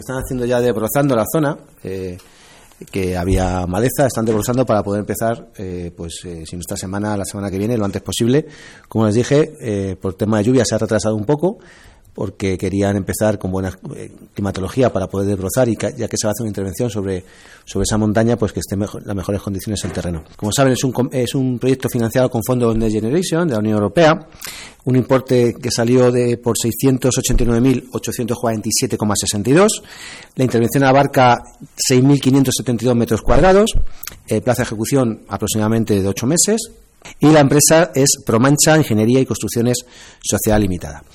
Están haciendo ya desbrozando la zona, que había maleza, están desbrozando para poder empezar, si no esta semana, la semana que viene, lo antes posible. Como les dije, por tema de lluvia se ha retrasado un poco, porque querían empezar con buena climatología para poder desbrozar, y ya que se va a hacer una intervención sobre esa montaña, pues que esté en las mejores condiciones el terreno. Como saben, es un proyecto financiado con fondos Next Generation de la Unión Europea, un importe que salió por 689.847,62. La intervención abarca 6.572 metros cuadrados, plazo de ejecución aproximadamente de 8 meses, y la empresa es Promancha Ingeniería y Construcciones Sociedad Limitada.